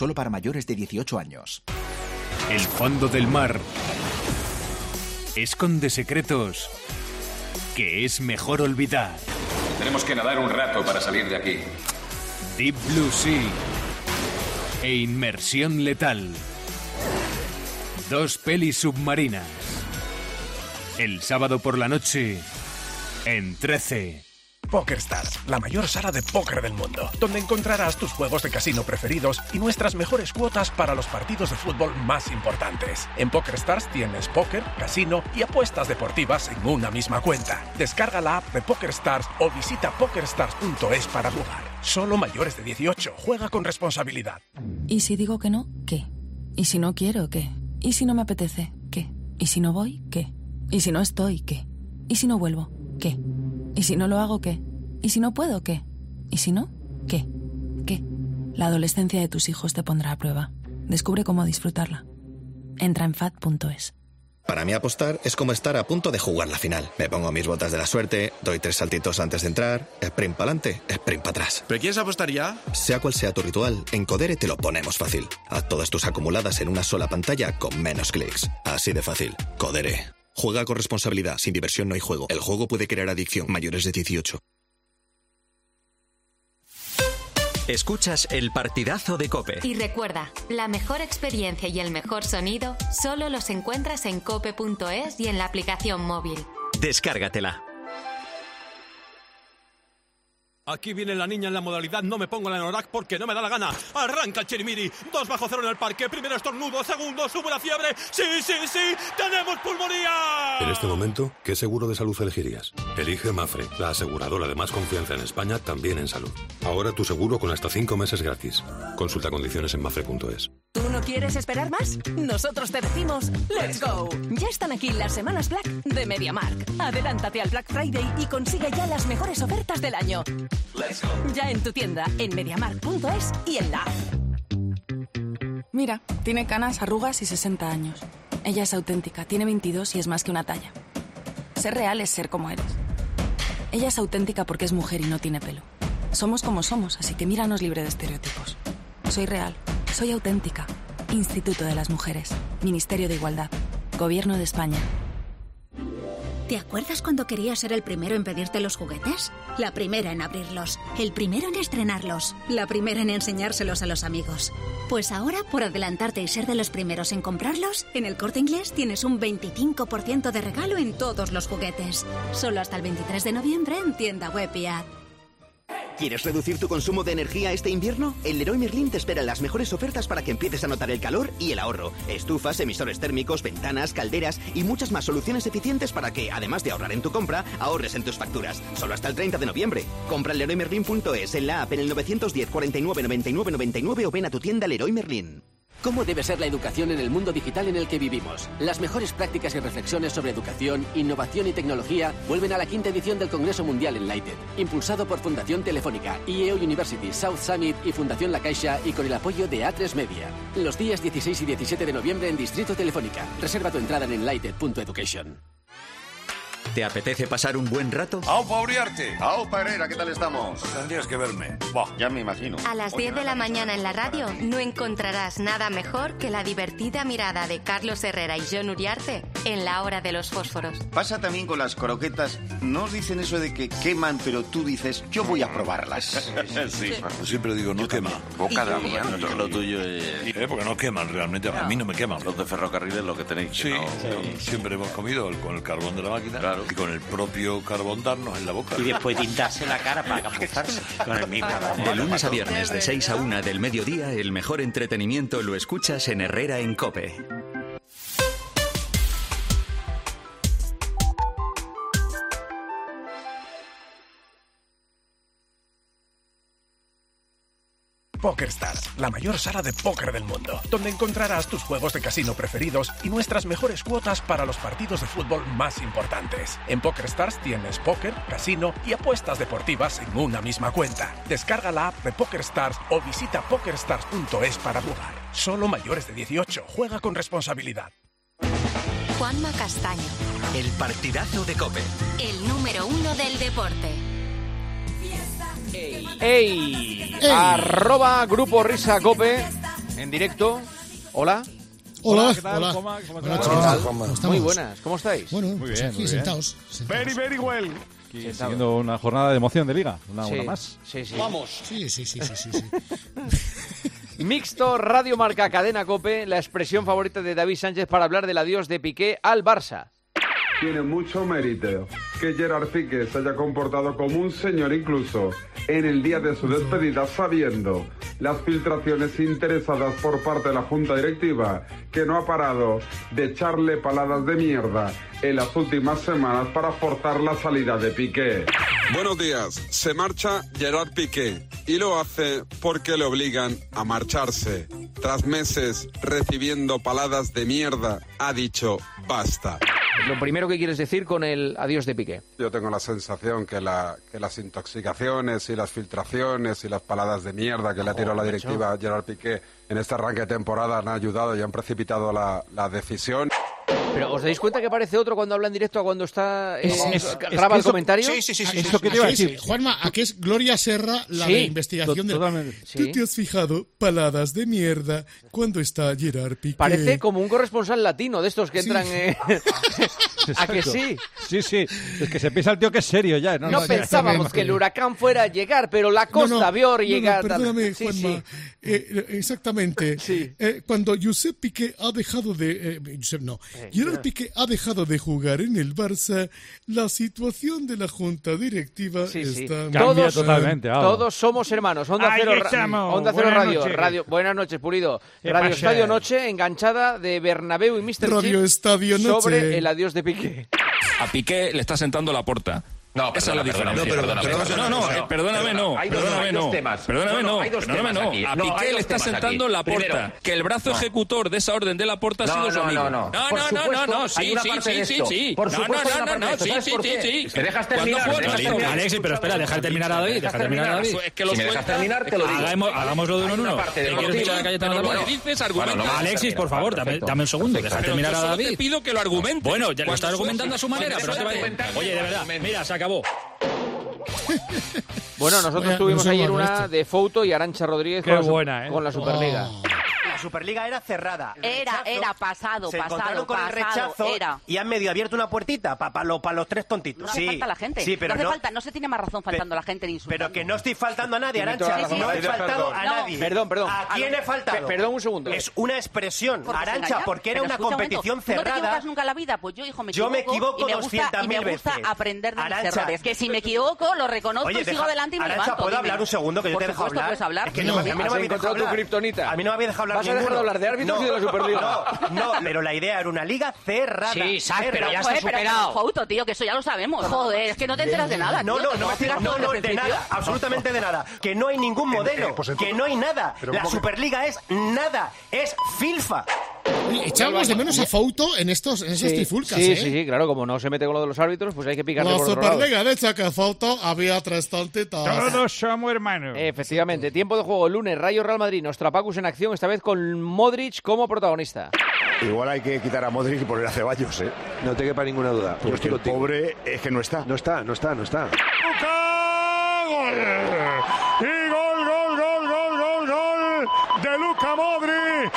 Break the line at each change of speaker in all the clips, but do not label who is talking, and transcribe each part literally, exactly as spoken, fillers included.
Solo para mayores de dieciocho años.
El fondo del mar esconde secretos que es mejor olvidar.
Tenemos que nadar un rato para salir de aquí.
Deep Blue Sea e Inmersión Letal. Dos pelis submarinas. El sábado por la noche en trece.
PokerStars, la mayor sala de póker del mundo, donde encontrarás tus juegos de casino preferidos y nuestras mejores cuotas para los partidos de fútbol más importantes. En PokerStars tienes póker, casino y apuestas deportivas en una misma cuenta. Descarga la app de PokerStars o visita pokerstars punto es para jugar. Solo mayores de dieciocho. Juega con responsabilidad.
¿Y si digo que no? ¿Qué? ¿Y si no quiero? ¿Qué? ¿Y si no me apetece? ¿Qué? ¿Y si no voy? ¿Qué? ¿Y si no estoy? ¿Qué? ¿Y si no vuelvo? ¿Qué? ¿Y si no lo hago, qué? ¿Y si no puedo, qué? ¿Y si no? ¿Qué? ¿Qué? La adolescencia de tus hijos te pondrá a prueba. Descubre cómo disfrutarla. Entra en fat punto es.
Para mí apostar es como estar a punto de jugar la final. Me pongo mis botas de la suerte, doy tres saltitos antes de entrar, sprint para adelante, sprint para atrás.
¿Pero quieres apostar ya?
Sea cual sea tu ritual, en Codere te lo ponemos fácil. Haz todas tus acumuladas en una sola pantalla con menos clics. Así de fácil. Codere. Juega con responsabilidad. Sin diversión no hay juego. El juego puede crear adicción. Mayores de dieciocho.
Escuchas el partidazo de COPE.
Y recuerda, la mejor experiencia y el mejor sonido solo los encuentras en cope punto es y en la aplicación móvil.
Descárgatela.
Aquí viene la niña en la modalidad no me pongo la Anorak porque no me da la gana. Arranca el Chirimiri. Dos bajo cero en el parque. Primero estornudo. Segundo, sube la fiebre. ¡Sí, sí, sí! ¡Tenemos pulmonía!
En este momento, ¿qué seguro de salud elegirías? Elige Mafre, la aseguradora de más confianza en España, también en salud. Ahora tu seguro con hasta cinco meses gratis. Consulta condiciones en mafre punto es.
¿Tú no quieres esperar más? Nosotros te decimos ¡let's go! Ya están aquí las semanas Black de MediaMarkt. Adelántate al Black Friday y consigue ya las mejores ofertas del año. Let's go. Ya en tu tienda, en mediamarkt punto es y en la app.
Mira, tiene canas, arrugas y sesenta años. Ella es auténtica, tiene veintidós y es más que una talla. Ser real es ser como eres. Ella es auténtica porque es mujer y no tiene pelo. Somos como somos, así que míranos libre de estereotipos. Soy real, soy auténtica. Instituto de las Mujeres, Ministerio de Igualdad, Gobierno de España.
¿Te acuerdas cuando querías ser el primero en pedirte los juguetes? La primera en abrirlos, el primero en estrenarlos, la primera en enseñárselos a los amigos. Pues ahora, por adelantarte y ser de los primeros en comprarlos, en El Corte Inglés tienes un veinticinco por ciento de regalo en todos los juguetes. Solo hasta el veintitrés de noviembre en tienda web y app.
¿Quieres reducir tu consumo de energía este invierno? El Leroy Merlin te espera las mejores ofertas para que empieces a notar el calor y el ahorro. Estufas, emisores térmicos, ventanas, calderas y muchas más soluciones eficientes para que, además de ahorrar en tu compra, ahorres en tus facturas. Solo hasta el treinta de noviembre. Compra en leroy merlin punto es, en la app, en el nueve diez, cuarenta y nueve, noventa y nueve, noventa y nueve o ven a tu tienda Leroy Merlin.
¿Cómo debe ser la educación en el mundo digital en el que vivimos? Las mejores prácticas y reflexiones sobre educación, innovación y tecnología vuelven a la quinta edición del Congreso Mundial Enlighted, impulsado por Fundación Telefónica, I E O University, South Summit y Fundación La Caixa y con el apoyo de A tres Media. Los días dieciséis y diecisiete de noviembre en Distrito Telefónica. Reserva tu entrada en enlighted punto education.
¿Te apetece pasar un buen rato?
¡Aupa Uriarte! ¡Aupa Herrera! ¿Qué tal estamos? Tendrías que verme. Buah, ya me imagino.
A las diez de la mañana en la radio no encontrarás nada mejor que la divertida mirada de Carlos Herrera y Jon Uriarte en La Hora de los Fósforos.
Pasa también con las croquetas. No os dicen eso de que queman, pero tú dices, yo voy a probarlas.
Sí. Yo siempre digo, no quema.
Boca de avión.
Lo tuyo es... ¿Eh? Porque no queman realmente. A mí no me queman.
Los de ferrocarriles lo que tenéis.
Sí,
que no...
sí. Siempre hemos comido con el carbón de la máquina.
Claro.
Y con el propio carbón darnos en la boca.
Y después tintarse la cara para camuflarse con el mismo.
De lunes a viernes de seis a una del mediodía, el mejor entretenimiento lo escuchas en Herrera en COPE.
PokerStars, la mayor sala de póker del mundo, donde encontrarás tus juegos de casino preferidos y nuestras mejores cuotas para los partidos de fútbol más importantes. En PokerStars tienes póker, casino y apuestas deportivas en una misma cuenta. Descarga la app de PokerStars o visita pokerstars punto es para jugar. Solo mayores de dieciocho. Juega con responsabilidad.
Juanma Castaño.
El partidazo de COPE.
El número uno del deporte.
¡Ey! Ey. Arroba Grupo Risa Cope
en directo. Hola.
Hola,
¿qué tal?
hola.
¿Cómo, cómo
Buenas
estás?
noches.
¿Cómo
¿Cómo
Muy
estamos?
buenas, ¿cómo estáis?
Bueno,
Muy
pues
bien,
aquí
muy bien.
sentados. sentados.
Very, very well. Aquí
Sentados.
siguiendo una jornada de emoción de liga. Una,
Sí,
una más.
sí, sí.
Vamos. Sí, sí, sí, sí, sí. sí.
Mixto, Radio Marca, Cadena COPE, la expresión favorita de David Sánchez para hablar del adiós de Piqué al Barça.
Tiene mucho mérito que Gerard Piqué se haya comportado como un señor incluso en el día de su despedida, sabiendo las filtraciones interesadas por parte de la Junta Directiva, que no ha parado de echarle paladas de mierda en las últimas semanas para forzar la salida de Piqué.
Buenos días. Se marcha Gerard Piqué y lo hace porque le obligan a marcharse. Tras meses recibiendo paladas de mierda, ha dicho basta.
Lo primero que quieres decir con el adiós de Piqué.
Yo tengo la sensación que, la, que las intoxicaciones y las filtraciones y las paladas de mierda que le ha tirado la directiva a Gerard Piqué en este arranque de temporada han ayudado y han precipitado la, la decisión.
Pero ¿os dais cuenta que parece otro cuando habla en directo a cuando está eh,
Es- es-
graba
es
el
que
comentario?
eso-
Sí, sí, sí. sí,
Eso
sí,
que te
sí.
iba a decir. Juanma, aquí es Gloria Serra, la
Sí,
de investigación de...
totalmente.
¿Tú
Sí.
te has fijado? Paladas de mierda cuando está Gerard Piqué.
Parece como un corresponsal latino de estos que
Sí.
entran... eh, ¿A que
Exacto.
sí?
Sí, sí. Es que se piensa el tío que es serio ya. No,
No,
no,
pensábamos que el huracán fuera a llegar, pero la costa
No, no,
vio
no, no,
llegar... tal.
perdóname,
Sí,
Juanma.
sí.
Eh, exactamente. Eh, cuando Josep Piqué ha dejado de... eh, Josep no. Gerard Piqué ha dejado de jugar en el Barça, la situación de la junta directiva
Sí, sí.
está...
Cambia
Todos,
totalmente. vamos.
todos somos hermanos. Onda
Ahí
Cero, Ra-
estamos.
Onda Cero
Buenas
Radio,
noches.
Radio. Buenas noches, Pulido.
¿Qué
Radio
pasa?
Estadio Noche, enganchada de Bernabéu y míster
Radio
Chip
Estadio Noche.
sobre el adiós de Piqué.
A Piqué le está sentando la porta.
No,
Esa es la
perdona,
diferencia.
perdona, perdona,
No, no,
perdona,
eh, perdóname, no.
Hay dos-
Perdóname,
hay dos
no.
temas.
Perdóname,
No, no,
no.
hay dos
Perdóname,
temas
no.
aquí.
A
No, hay
Piqué
dos
le está
temas
sentando
aquí.
la porta.
Primero.
Que el brazo
No.
ejecutor de esa orden de la porta ha
No,
sido su
no,
amigo.
no, no.
No,
Por
no, no,
supuesto,
no,
hay
sí,
una
sí,
parte de
sí, sí,
esto.
sí.
Por
No,
supuesto,
no,
hay una
no,
parte
no,
de esto.
sí,
¿Sabes
sí,
por
sí,
qué?
sí.
¿Me dejas
¿Cuándo
terminar?
fue
¿Me dejas
esto?
terminar?
Alexis, pero espera, deja de terminar a David, deja de terminar a David.
Es que los
Si me dejas
sueltas-
terminar, te lo digo.
Hagamos- hagámoslo de uno en
Hay una
uno.
parte
¿Qué
del
quieres
partido.
escuchar a Cayetano
Pero
Tamara?
lo que dices,
Bueno,
argumenta.
no,
Alexis, por favor, dame,
Perfecto.
dame un segundo, deja de
Pero
terminar
yo
a
solo te
David.
pido que lo argumentes.
Bueno, ya lo
Cuando
está argumentando a su manera,
cuando
pero no te vayas.
argumentar,
Oye, de verdad,
argumenta.
mira, se acabó.
Bueno, nosotros
Vaya,
tuvimos
no sé
ayer
cómo
una
esto.
de Fouto y Arantxa Rodríguez
Qué
con, la, su-
buena, ¿eh?
con la Superliga.
Oh.
La Superliga era cerrada.
Era, era, pasado,
Se
pasado,
encontraron con el
pasado,
rechazo
era.
y han medio abierto una puertita para los, pa los tres tontitos.
No hace
sí,
falta la gente.
Sí, pero
no hace
no,
falta, no se tiene más razón faltando a la gente ni insultando.
pero que no estoy faltando a nadie,
Tiene toda
Arantxa.
la razón.
No he
Sí, sí,
faltado
perdón.
a
No.
nadie.
Perdón, perdón.
¿A quién he faltado?
Pe- perdón un segundo.
Es una expresión,
Porque se
Arantxa,
engaña.
porque era
Pero
una
escucha un momento,
competición
¿tú no te
cerrada.
equivocas nunca en la vida? Pues yo, hijo, me
Yo
equivoco.
me equivoco
y me gusta,
doscientas
y me
mil
gusta
veces.
aprender de mis
Arantxa,
errores. Que si me equivoco, lo reconozco
Oye,
y sigo
deja-
adelante y me
Arantxa,
levanto.
¿puedo
dime.
hablar un segundo que yo
Por
te dejo
supuesto,
hablar?
puedes hablar.
Es que
No,
no, a mí no me
has
habéis dejado
encontrado tu
hablar.
kriptonita.
A mí no me habéis dejado hablar
¿Vas a dejar de
ninguno.
hablar de árbitros
no,
y de la Superliga?
No, no, pero la idea era una liga cerrada.
Sí, sabes, pero
cerrada.
ya está superado. Fouto, tío, que eso ya lo sabemos. Joder, es que no te enteras de nada.
No,
tío,
no,
te
no,
puedo explicar
no,
todo
no,
desde
de
el principio.
nada, absolutamente de nada. Que no hay ningún modelo, que no hay nada. La Superliga es nada, es filfa.
Oye, echábamos de menos a Fouto en estos en esas
Sí,
trifulcas,
sí,
¿eh?
sí, sí, claro, como no se mete con lo de los árbitros, pues hay que picarle
La
por otro lado.
Superliga de Chaca Fouto había tres tontitos.
Todos somos hermanos.
Efectivamente, tiempo de juego el lunes, Rayo Real Madrid, Nostrapacus en acción, esta vez con Modric como protagonista.
Igual hay que quitar a Modric y poner a Ceballos, ¿eh? No te quepa ninguna duda. Porque el pobre es que no está. No está, no está, no está.
¡Gol! Y gol, gol, gol, gol, gol, gol de Luka Modric.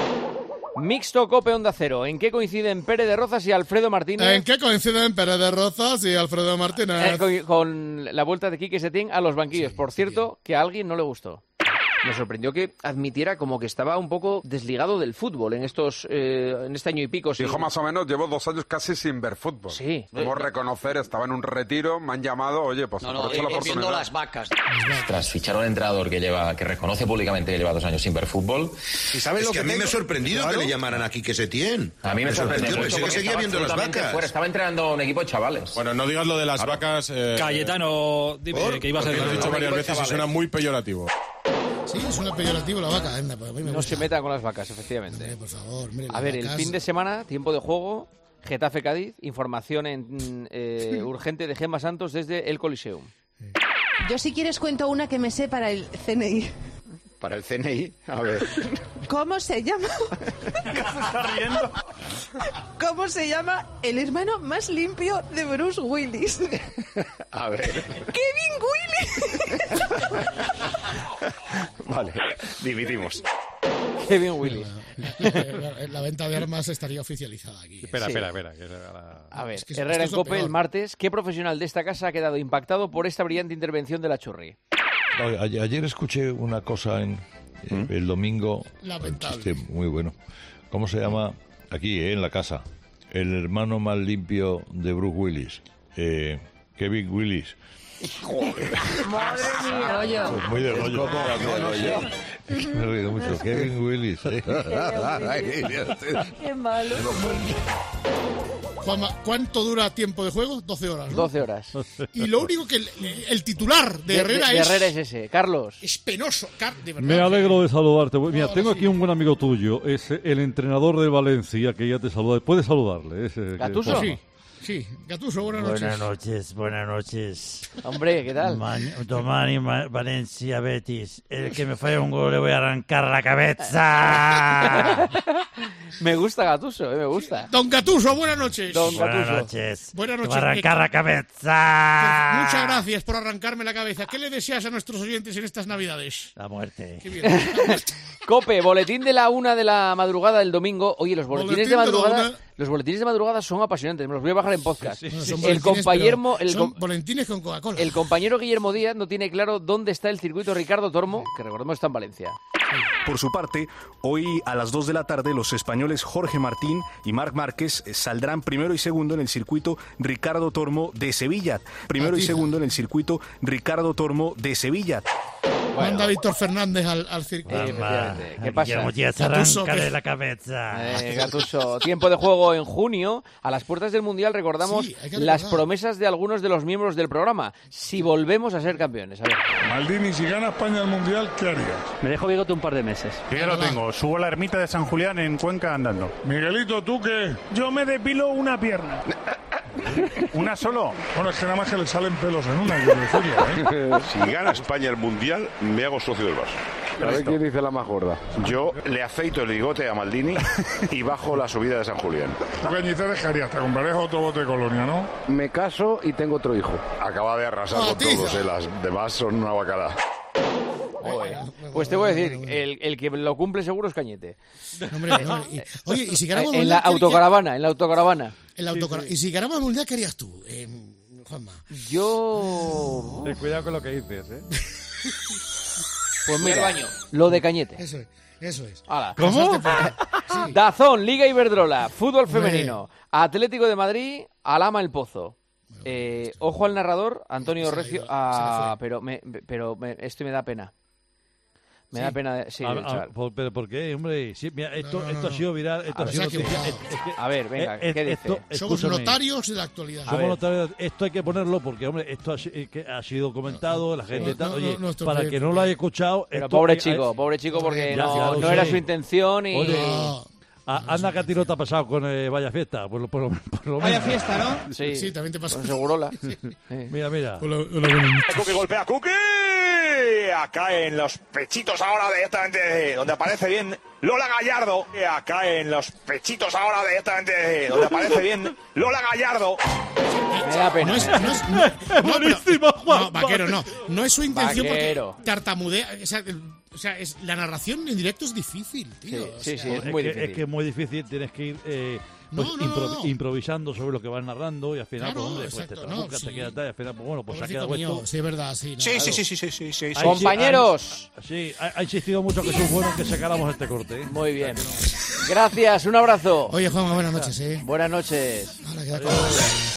Mixto Cope Onda Cero, ¿en qué coinciden Pérez de Rozas y Alfredo Martínez?
¿En qué coinciden Pérez de Rozas y Alfredo Martínez?
Eh, con, con la vuelta de Quique Setién a los banquillos. Por cierto, que a alguien no le gustó. Me sorprendió que admitiera como que estaba un poco desligado del fútbol en estos eh, en este año y pico.
Dijo más o menos, llevo dos años casi sin ver fútbol.
Sí.
Debo reconocer, estaba en un retiro, me han llamado, oye, pues
No, no,
aprovecho la
eh, viendo
oportunidad.
las vacas. Tras fichar a un entrenador que lleva, que reconoce públicamente que lleva dos años sin ver fútbol.
¿Y sabes lo que, a mí me ha sorprendido que le llamaran a Quique Setién?
A mí me,
me
sorprendió
sorprendió,
mucho
pensé que
porque
seguía
estaba
viendo las
absolutamente
vacas.
fuera. Estaba entrenando a un equipo de chavales.
Bueno, no digas lo de las vacas. Eh,
Cayetano, dime que ibas a
Lo
decir.
has dicho varias veces y suena muy peyorativo.
Sí, es una peyorativo la vaca. Anda, pues a mí me
No
gusta.
se meta con las vacas, efectivamente.
Hombre, por favor, hombre,
A
las
ver, el
vacas-
fin de semana, tiempo de juego, Getafe-Cádiz, información en, eh, urgente de Gemma Santos desde el Coliseum.
Yo si quieres cuento una que me sé para el C N I.
Para el C N I, a ver.
¿Cómo se llama?
¿Qué se está riendo?
¿Cómo se llama el hermano más limpio de Bruce Willis?
A ver.
¡Kevin Willis!
Vale, dividimos.
Kevin Willis.
La, la venta de armas estaría oficializada aquí.
Espera,
Sí.
espera, espera. que la-
A ver,
Es que
Herrera en
esto es lo
COPE el
peor.
martes. ¿Qué profesional de esta casa ha quedado impactado por esta brillante intervención de la Churri?
Oye, Ayer, ayer escuché una cosa en eh, el domingo,
Lamentable.
un chiste muy bueno. ¿Cómo se llama? Aquí, eh, en la casa. El hermano más limpio de Bruce Willis. Eh, Kevin Willis.
Madre mía, rollo.
Pues muy de rollo. Es que me he reído mucho. Kevin Willis. eh.
Qué malo.
Juanma, ¿cuánto dura tiempo de juego? doce horas, ¿no?
doce horas.
Y lo único que el, el titular de Herrera
de
es...
Herrera es ese. Carlos.
Es penoso, Car- de verdad.
Me alegro de saludarte. Mira,
Ahora
tengo
sí.
aquí un buen amigo tuyo, es el entrenador de Valencia, que ya te saluda. Puedes saludarle. Es, eh, que-
¿Gattuso?
Sí, sí. Gatuso, buenas noches.
Buenas noches, buenas noches.
Hombre, ¿qué tal?
Man- Domani Ma- Valencia Betis. El que me falla un gol le voy a arrancar la cabeza.
Me gusta Gattuso, eh, me gusta.
Don Gatuso, buenas noches.
Don
Buenas
Gattuso.
noches.
Buenas
Te voy
noches.
a arrancar la cabeza.
Pues muchas gracias por arrancarme la cabeza. ¿Qué le deseas a nuestros oyentes en estas Navidades?
La muerte.
Qué bien.
Cope, boletín de la una de la madrugada del domingo. Oye, los boletines
Boletín
de
de la
madrugada,
una.
los boletines de madrugada son apasionantes. Me los voy a bajar en podcast.
Bueno, son
el
boletines,
compañero,
pero
el,
son
com-
boletines con Coca-Cola.
el compañero Guillermo Díaz no tiene claro dónde está el circuito Ricardo Tormo, que recordemos está en Valencia.
Por su parte, hoy a las dos de la tarde los españoles Jorge Martín y Marc Márquez saldrán primero y segundo en el circuito Ricardo Tormo de Sevilla. Primero y segundo en el circuito Ricardo Tormo de Sevilla.
Manda Víctor Fernández al, al circuito.
Eh, efectivamente. ¿Qué pasa?
Guillermo Díaz,
Gattuso,
arráncale
¿qué?
la cabeza.
Eh, Gattuso, tiempo de juego en junio. A las puertas del Mundial recordamos
Sí, hay que
las
recordar.
promesas de algunos de los miembros del programa. Si volvemos a ser campeones. A ver.
Maldini, si gana España el Mundial, ¿qué harías?
Me dejo bigote un par de meses.
Yo ya lo tengo. Subo a la ermita de San Julián en Cuenca andando. Miguelito, ¿tú qué? Yo me depilo una pierna. ¿Una solo? Bueno, es que nada más que le salen pelos en una, quiero decirlo, ¿eh?
Si gana España el Mundial, me hago socio del Barça.
A ver quién dice la más gorda.
Yo le aceito el bigote a Maldini y bajo la subida de San Julián.
¿Tú Cañete dejarías? Te comprarías otro bote de colonia, ¿no?
Me caso y tengo otro hijo.
Acaba de arrasar
¡Oh,
con
tiza!
todos, ¿eh? Las demás son una bacala.
Pues te voy a decir, el, el que lo cumple seguro es Cañete.
Hombre, no, y- oye, y si ganamos
En
el
la
Mundial, ¿qué-
autocaravana, en la autocaravana.
qué- el autocara- Y si ganamos el Mundial, ¿qué harías tú, eh, Juanma?
Yo...
Ten cuidado con lo que dices, ¿eh?
Pues mira, lo de Cañete.
Eso es, eso es.
Hala.
¿Cómo? Sí.
Dazón, Liga Iberdrola, fútbol
Hombre.
femenino, Atlético de Madrid, Alama el Pozo. Eh, ojo al narrador, Antonio
Se le ha
Recio.
ido, se le
Ah,
fue.
pero me, pero me- esto me da pena. Me
Sí.
da pena. de- sí,
Ah,
del
ah,
chaval.
por- ¿Pero por qué, hombre? Sí, mira, esto,
No, no,
esto
no,
ha sido viral. Esto
A
ha
ver,
sido
se ha
noticia.
equivocado.
Es- es que-
A ver, venga,
eh,
¿qué
esto-
dice?
Somos
escúchame.
notarios de la actualidad.
Somos
ver.
notarios. Esto hay que ponerlo porque, hombre, esto ha, si- eh, que ha sido comentado, la gente
no,
tal.
no,
Oye,
no, nuestro
para
que-
que no lo haya escuchado.
Pero
esto
pobre
hay-
chico,
hay-
pobre chico, porque
Ya,
no,
ya lo
no
sé.
era su intención y.
Oye,
No.
a- anda que a ti no te ha pasado con eh, Vaya Fiesta. Por lo, por lo, por lo
Vaya
menos.
fiesta, ¿no?
Sí,
Sí, también te pasa.
con Segurola.
Mira, mira.
Hola, hola, buenas noches.
Cookie golpea a Cookie. Acá en los pechitos ahora directamente donde aparece bien Lola Gallardo. Acá en los pechitos ahora directamente donde aparece bien Lola Gallardo.
Me da pena.
No es,
me da
no es,
pena.
no, no,
Buenísimo,
pero-
Juan.
no, vaquero, no. No es su intención
Vaquero.
porque tartamudea. O sea, el- o sea, es, la narración en directo es difícil, tío.
Sí,
O
sí,
sea,
sí, es
Es
muy
que,
difícil.
es que es muy difícil, tienes que ir eh, pues,
No, no,
impro-
no, no.
improvisando sobre lo que vas narrando y al final,
Claro,
pues, hombre, pues te
exacto,
trabucas,
no,
te
sí.
quedas tal, y al final, pues bueno, pues se ha
pobrecito
quedado
mío,
esto.
sí, es verdad, sí. no,
Sí,
claro.
sí, sí, sí, sí, sí, sí.
Ahí
Compañeros.
Sí, sí, ha, ha insistido mucho que es bueno que sacáramos este corte. ¿eh?
Muy bien. Gracias, un abrazo.
Oye, Juanma, buenas noches, ¿eh?
Buenas noches.
Ahora queda como-